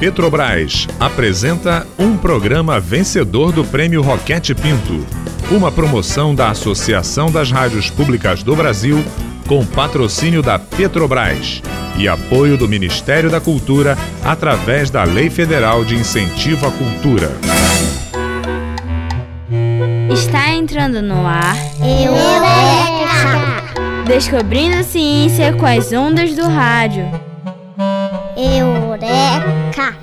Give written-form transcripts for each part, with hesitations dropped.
Petrobras apresenta um programa vencedor do Prêmio Roquete Pinto, uma promoção da Associação das Rádios Públicas do Brasil, com patrocínio da Petrobras e apoio do Ministério da Cultura através da Lei Federal de Incentivo à Cultura. Está entrando no ar Eureka! Descobrindo a ciência com as ondas do rádio. Eureka!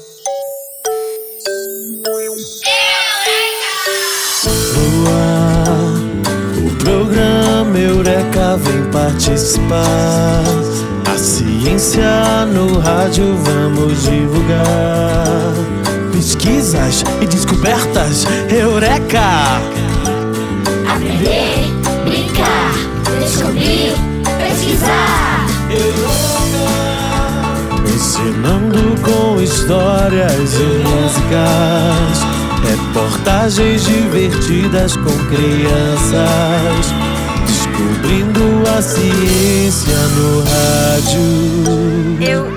No ar, o programa Eureka vem participar. A ciência no rádio vamos divulgar. Pesquisas e descobertas, Eureka! Aprender, brincar, descobrir, pesquisar. Eureka! Ensinando com histórias e músicas, reportagens divertidas com crianças, descobrindo a ciência no rádio.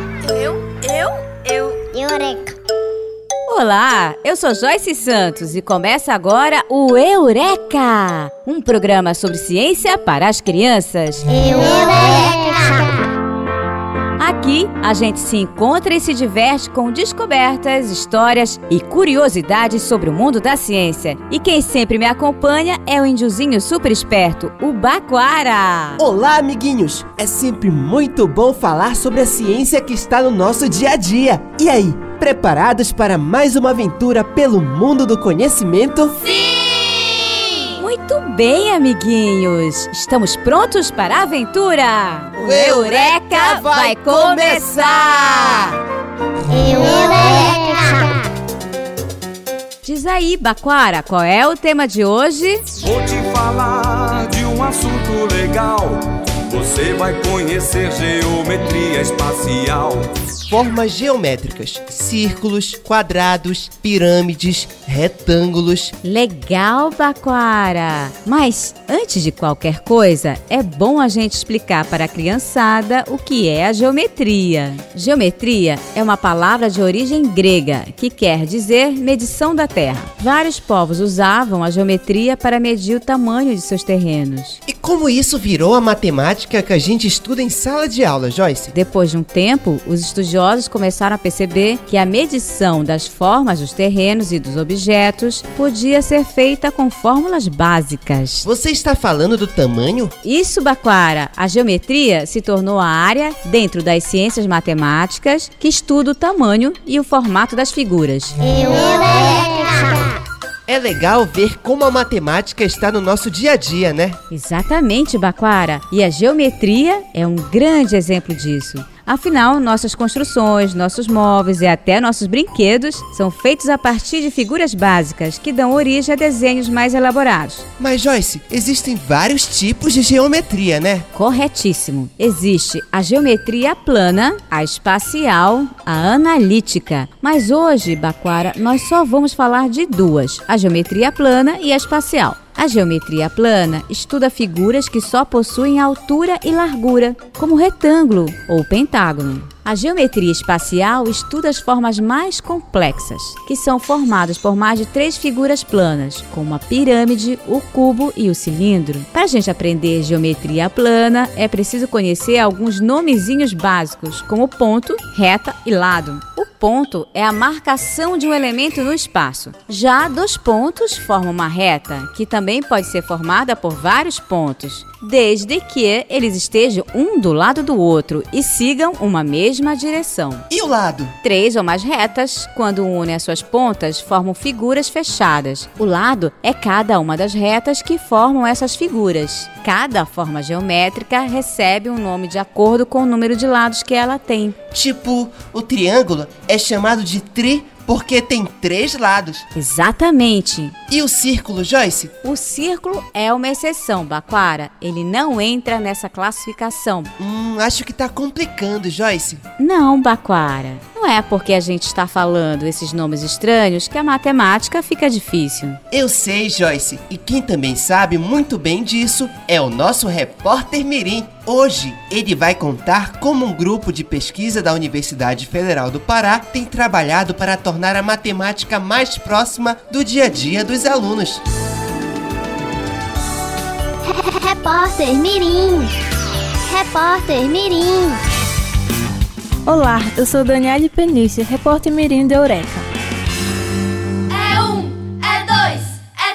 Eureka! Olá, eu sou Joyce Santos e começa agora o Eureka! Um programa sobre ciência para as crianças. Eureka! Aqui a gente se encontra e se diverte com descobertas, histórias e curiosidades sobre o mundo da ciência. E quem sempre me acompanha é o índiozinho super esperto, o Baquara. Olá, amiguinhos! É sempre muito bom falar sobre a ciência que está no nosso dia a dia. E aí, preparados para mais uma aventura pelo mundo do conhecimento? Muito bem, amiguinhos! Estamos prontos para a aventura? O Eureka vai começar! Eureka! Diz aí, Baquara, qual é o tema de hoje? Vou te falar de um assunto legal. Você vai conhecer geometria espacial. Formas geométricas, círculos, quadrados, pirâmides, retângulos. Legal, Baquara! Mas, antes de qualquer coisa, é bom a gente explicar para a criançada o que é a geometria. Geometria é uma palavra de origem grega, que quer dizer medição da terra. Vários povos usavam a geometria para medir o tamanho de seus terrenos. E como isso virou a matemática que a gente estuda em sala de aula, Joyce? Depois de um tempo, os estudiosos começaram a perceber que a medição das formas dos terrenos e dos objetos podia ser feita com fórmulas básicas. Você está falando do tamanho? Isso, Baquara! A geometria se tornou a área, dentro das ciências matemáticas, que estuda o tamanho e o formato das figuras. Eureka! É legal ver como a matemática está no nosso dia a dia, né? Exatamente, Baquara! E a geometria é um grande exemplo disso. Afinal, nossas construções, nossos móveis e até nossos brinquedos são feitos a partir de figuras básicas que dão origem a desenhos mais elaborados. Mas, Joyce, existem vários tipos de geometria, né? Corretíssimo. Existe a geometria plana, a espacial, a analítica. Mas hoje, Baquara, nós só vamos falar de duas, a geometria plana e a espacial. A geometria plana estuda figuras que só possuem altura e largura, como retângulo ou pentágono. A geometria espacial estuda as formas mais complexas, que são formadas por mais de 3 figuras planas, como a pirâmide, o cubo e o cilindro. Para a gente aprender geometria plana, é preciso conhecer alguns nomezinhos básicos, como ponto, reta e lado. O ponto é a marcação de um elemento no espaço. Já 2 pontos formam uma reta, que também pode ser formada por vários pontos, desde que eles estejam um do lado do outro e sigam uma mesma direção. E o lado? 3 ou mais retas, quando unem as suas pontas, formam figuras fechadas. O lado é cada uma das retas que formam essas figuras. Cada forma geométrica recebe um nome de acordo com o número de lados que ela tem. Tipo, o triângulo é chamado de porque tem 3 lados. Exatamente. E o círculo, Joyce? O círculo é uma exceção, Baquara. Ele não entra nessa classificação. Acho que tá complicando, Joyce. Não, Baquara. Não não é porque a gente está falando esses nomes estranhos que a matemática fica difícil. Eu sei, Joyce, e quem também sabe muito bem disso é o nosso repórter Mirim. Hoje, ele vai contar como um grupo de pesquisa da Universidade Federal do Pará tem trabalhado para tornar a matemática mais próxima do dia a dia dos alunos. Repórter Mirim. Repórter Mirim. Olá, eu sou Daniele Penícia, repórter Mirim da Eureka. É 1, é 2,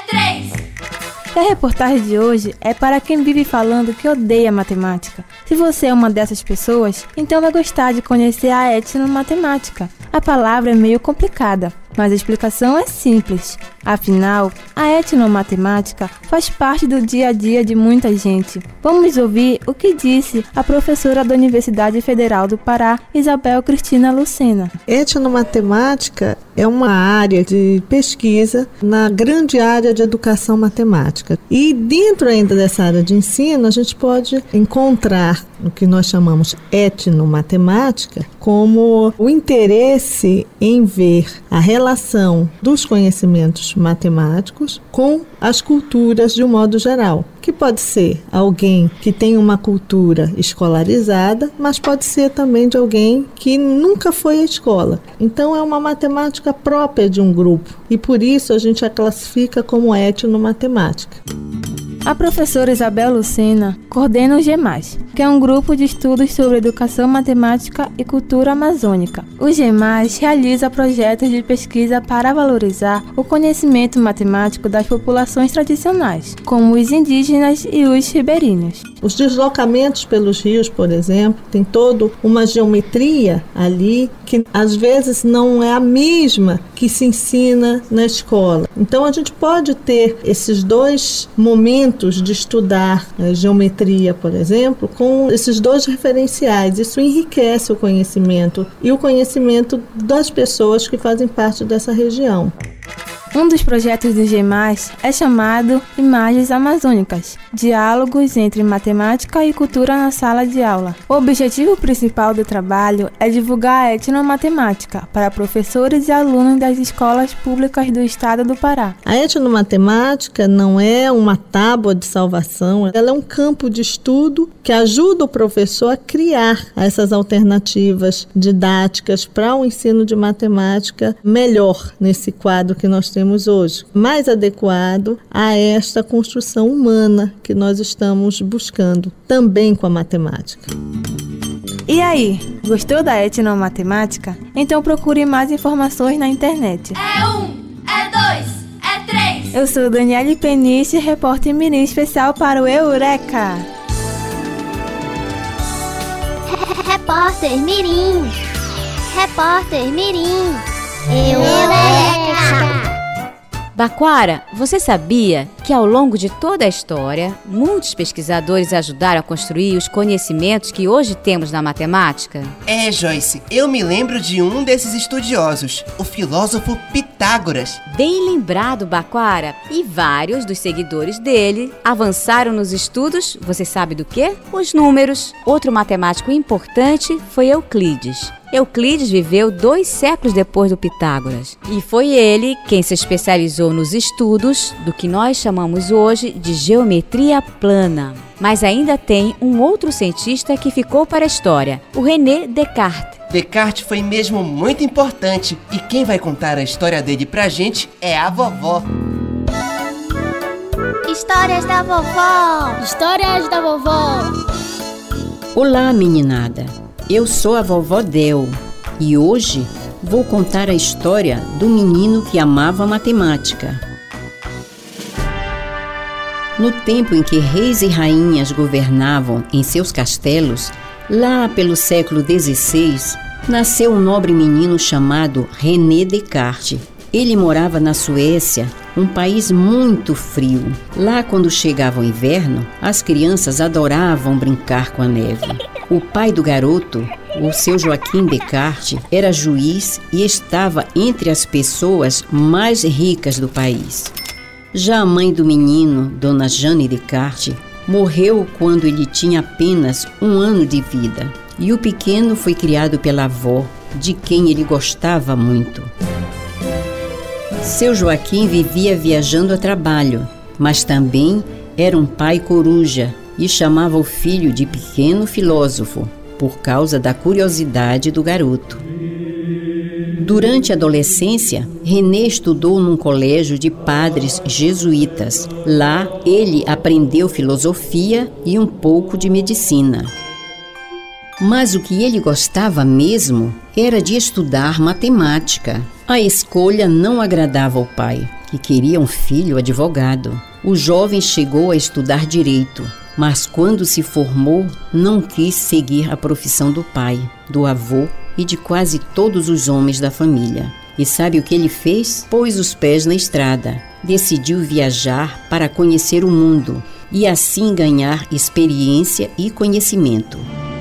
é 3. E a reportagem de hoje é para quem vive falando que odeia matemática. Se você é uma dessas pessoas, então vai gostar de conhecer a etnomatemática. A palavra é meio complicada, mas a explicação é simples. Afinal, a etnomatemática faz parte do dia a dia de muita gente. Vamos ouvir o que disse a professora da Universidade Federal do Pará, Isabel Cristina Lucena. Etnomatemática é uma área de pesquisa na grande área de educação matemática. E dentro ainda dessa área de ensino, a gente pode encontrar o que nós chamamos etnomatemática como o interesse em ver a relação dos conhecimentos matemáticos com as culturas de um modo geral, que pode ser alguém que tem uma cultura escolarizada, mas pode ser também de alguém que nunca foi à escola. Então é uma matemática própria de um grupo e por isso a gente a classifica como etnomatemática. A professora Isabel Lucena coordena o GEMAS, que é um grupo de estudos sobre educação matemática e cultura amazônica. O GEMAS realiza projetos de pesquisa para valorizar o conhecimento matemático das populações tradicionais, como os indígenas e os ribeirinhos. Os deslocamentos pelos rios, por exemplo, tem toda uma geometria ali que às vezes não é a mesma que se ensina na escola. Então a gente pode ter esses dois momentos de estudar a geometria, por exemplo, com esses dois referenciais. Isso enriquece o conhecimento e o conhecimento das pessoas que fazem parte dessa região. Um dos projetos do GEMAS é chamado Imagens Amazônicas, diálogos entre matemática e cultura na sala de aula. O objetivo principal do trabalho é divulgar a etnomatemática para professores e alunos das escolas públicas do estado do Pará. A etnomatemática não é uma tábua de salvação, ela é um campo de estudo que ajuda o professor a criar essas alternativas didáticas para o ensino de matemática melhor nesse quadro que nós temos hoje, mais adequado a esta construção humana que nós estamos buscando também com a matemática. E aí, gostou da etnomatemática? Então procure mais informações na internet. É 1, é 2, é 3. Eu sou Daniele Peniche, repórter Mirim especial para o Eureka. Repórter Mirim. Repórter Mirim. Eureka! Baquara, você sabia que ao longo de toda a história, muitos pesquisadores ajudaram a construir os conhecimentos que hoje temos na matemática? É, Joyce, eu me lembro de um desses estudiosos, o filósofo Pitágoras. Bem lembrado, Baquara. E vários dos seguidores dele avançaram nos estudos, você sabe do quê? Os números. Outro matemático importante foi Euclides. Euclides viveu 2 séculos depois do Pitágoras e foi ele quem se especializou nos estudos do que nós chamamos hoje de geometria plana. Mas ainda tem um outro cientista que ficou para a história, o René Descartes. Descartes foi mesmo muito importante e quem vai contar a história dele pra gente é a vovó. Histórias da vovó. Histórias da vovó. Olá, meninada. Eu sou a vovó Del e hoje vou contar a história do menino que amava matemática. No tempo em que reis e rainhas governavam em seus castelos, lá pelo século XVI, nasceu um nobre menino chamado René Descartes. Ele morava na Suécia, um país muito frio. Lá, quando chegava o inverno, as crianças adoravam brincar com a neve. O pai do garoto, o seu Joaquim Descartes, era juiz e estava entre as pessoas mais ricas do país. Já a mãe do menino, Dona Jane Descartes, morreu quando ele tinha apenas 1 ano de vida. E o pequeno foi criado pela avó, de quem ele gostava muito. Seu Joaquim vivia viajando a trabalho, mas também era um pai coruja e chamava o filho de pequeno filósofo, por causa da curiosidade do garoto. Durante a adolescência, René estudou num colégio de padres jesuítas. Lá, ele aprendeu filosofia e um pouco de medicina. Mas o que ele gostava mesmo era de estudar matemática. A escolha não agradava ao pai, que queria um filho advogado. O jovem chegou a estudar direito, mas quando se formou, não quis seguir a profissão do pai, do avô e de quase todos os homens da família. E sabe o que ele fez? Pôs os pés na estrada. Decidiu viajar para conhecer o mundo e assim ganhar experiência e conhecimento.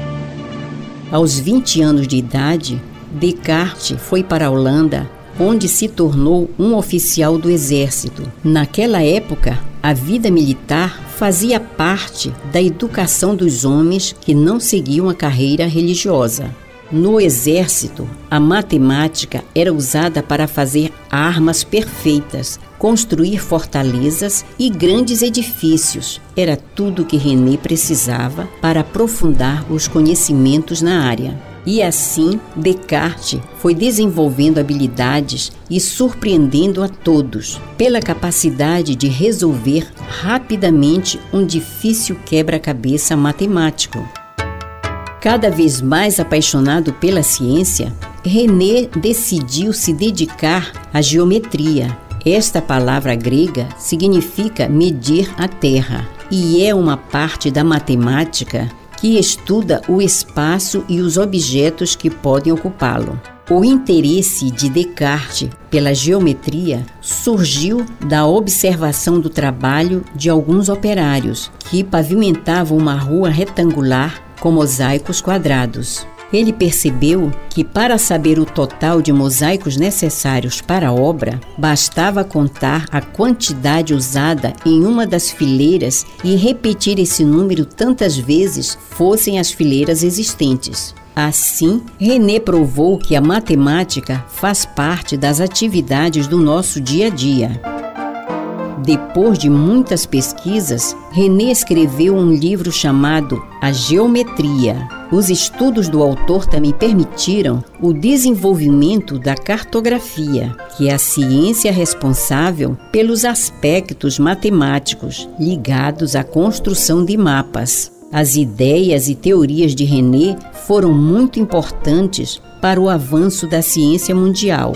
Aos 20 anos de idade, Descartes foi para a Holanda, onde se tornou um oficial do exército. Naquela época, a vida militar fazia parte da educação dos homens que não seguiam a carreira religiosa. No exército, a matemática era usada para fazer armas perfeitas, construir fortalezas e grandes edifícios. Era tudo que René precisava para aprofundar os conhecimentos na área. E assim, Descartes foi desenvolvendo habilidades e surpreendendo a todos pela capacidade de resolver rapidamente um difícil quebra-cabeça matemático. Cada vez mais apaixonado pela ciência, René decidiu se dedicar à geometria. Esta palavra grega significa medir a terra e é uma parte da matemática que estuda o espaço e os objetos que podem ocupá-lo. O interesse de Descartes pela geometria surgiu da observação do trabalho de alguns operários que pavimentavam uma rua retangular com mosaicos quadrados. Ele percebeu que para saber o total de mosaicos necessários para a obra, bastava contar a quantidade usada em uma das fileiras e repetir esse número tantas vezes fossem as fileiras existentes. Assim, René provou que a matemática faz parte das atividades do nosso dia a dia. Depois de muitas pesquisas, René escreveu um livro chamado A Geometria. Os estudos do autor também permitiram o desenvolvimento da cartografia, que é a ciência responsável pelos aspectos matemáticos ligados à construção de mapas. As ideias e teorias de René foram muito importantes para o avanço da ciência mundial.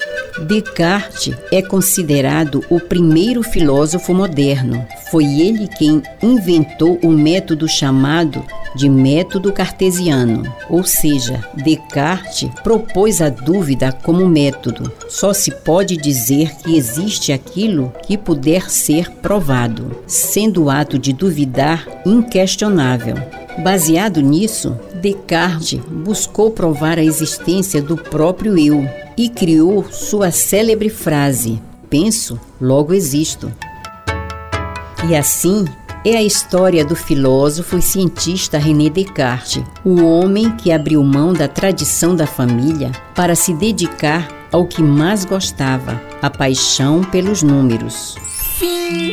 Descartes é considerado o primeiro filósofo moderno. Foi ele quem inventou o método chamado de método cartesiano, ou seja, Descartes propôs a dúvida como método. Só se pode dizer que existe aquilo que puder ser provado, sendo o ato de duvidar inquestionável. Baseado nisso, Descartes buscou provar a existência do próprio eu e criou sua célebre frase: penso, logo existo. E assim é a história do filósofo e cientista René Descartes, o homem que abriu mão da tradição da família para se dedicar ao que mais gostava, a paixão pelos números. Fim.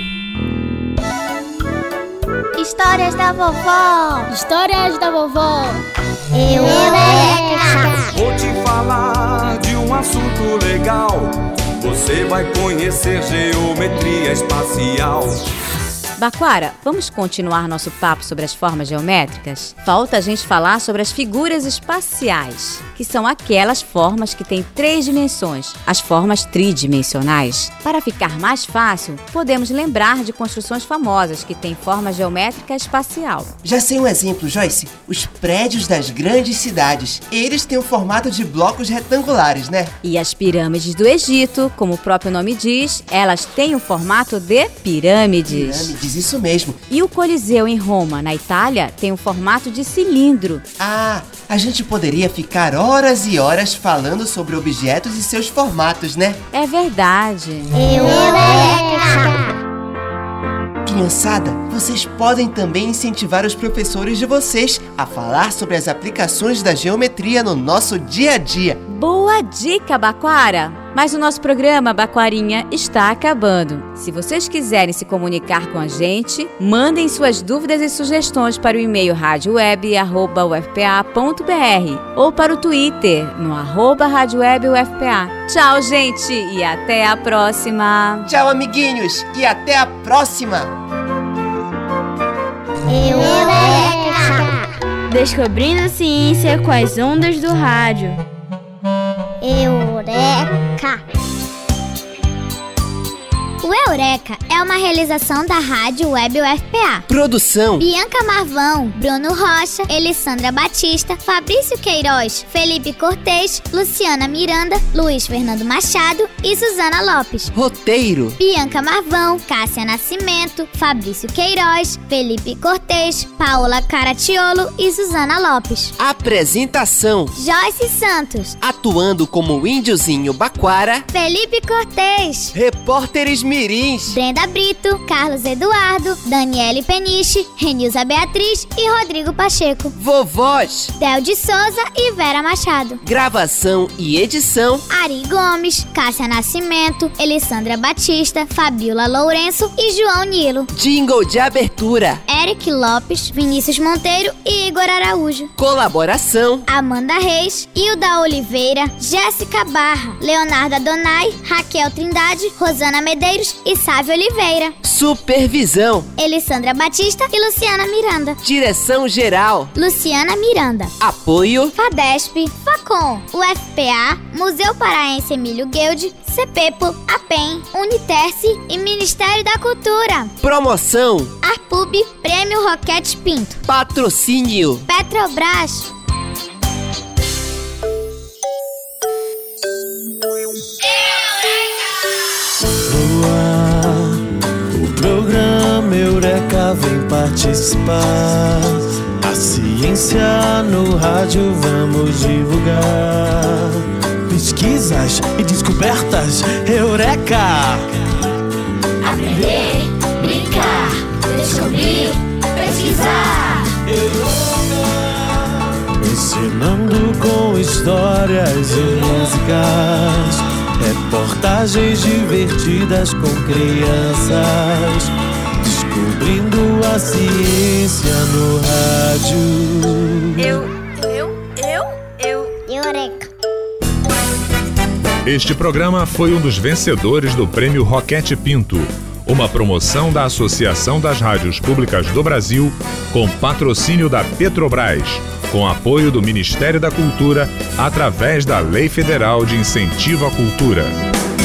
Histórias da vovó. Histórias da vovó. Eureka! Vou te falar de um assunto legal. Você vai conhecer geometria espacial. Baquara, vamos continuar nosso papo sobre as formas geométricas? Falta a gente falar sobre as figuras espaciais, que são aquelas formas que têm 3 dimensões, as formas tridimensionais. Para ficar mais fácil, podemos lembrar de construções famosas que têm forma geométrica espacial. Já sei um exemplo, Joyce. Os prédios das grandes cidades. Eles têm o formato de blocos retangulares, né? E as pirâmides do Egito, como o próprio nome diz, elas têm o formato de pirâmides. Isso mesmo. E o Coliseu em Roma, na Itália, tem o formato de cilindro. Ah, a gente poderia ficar horas e horas falando sobre objetos e seus formatos, né? É verdade. Eureka! criançada, vocês podem também incentivar os professores de vocês a falar sobre as aplicações da geometria no nosso dia a dia. Boa dica, Baquara! Mas o nosso programa, Baquarinha, está acabando. Se vocês quiserem se comunicar com a gente, mandem suas dúvidas e sugestões para o e-mail radioweb@ufpa.br ou para o Twitter no @radiowebufpa. Tchau, gente, e até a próxima! Tchau, amiguinhos, e até a próxima! Eureka! Descobrindo a ciência com as ondas do rádio. Eureka! O Eureka é uma realização da Rádio Web UFPA. Produção: Bianca Marvão, Bruno Rocha, Elissandra Batista, Fabrício Queiroz, Felipe Cortez, Luciana Miranda, Luiz Fernando Machado e Suzana Lopes. Roteiro: Bianca Marvão, Cássia Nascimento, Fabrício Queiroz, Felipe Cortez, Paola Caratiolo e Suzana Lopes. Apresentação: Joyce Santos. Atuando como o índiozinho Baquara, Felipe Cortez. Repórteres Mirins: Brenda Brito, Carlos Eduardo, Daniele Peniche, Renilza Beatriz e Rodrigo Pacheco. Vovós: Del de Souza e Vera Machado. Gravação e edição: Ari Gomes, Cássia Nascimento, Elissandra Batista, Fabiola Lourenço e João Nilo. Jingle de abertura: Eric Lopes, Vinícius Monteiro e Igor Araújo. Colaboração: Amanda Reis, Hilda Oliveira, Jéssica Barra, Leonardo Adonai, Raquel Trindade, Rosana Medeiros e Sávio Oliveira. Supervisão: Elissandra Batista e Luciana Miranda. Direção geral: Luciana Miranda. Apoio: FADESP, FACOM, UFPA, Museu Paraense Emílio Guilde, CEPEPO, APEM, Uniterce e Ministério da Cultura. Promoção: Arpub, Prêmio Roquete Pinto. Patrocínio: Petrobras. O programa Eureka vem participar. A ciência no rádio vamos divulgar. Pesquisas e descobertas Eureka! Aprender, brincar, descobrir, pesquisar. Ensinando com histórias e músicas, reportagens divertidas com crianças, descobrindo a ciência no rádio. Eureka! Este programa foi um dos vencedores do Prêmio Roquete Pinto, uma promoção da Associação das Rádios Públicas do Brasil, com patrocínio da Petrobras, com apoio do Ministério da Cultura, através da Lei Federal de Incentivo à Cultura.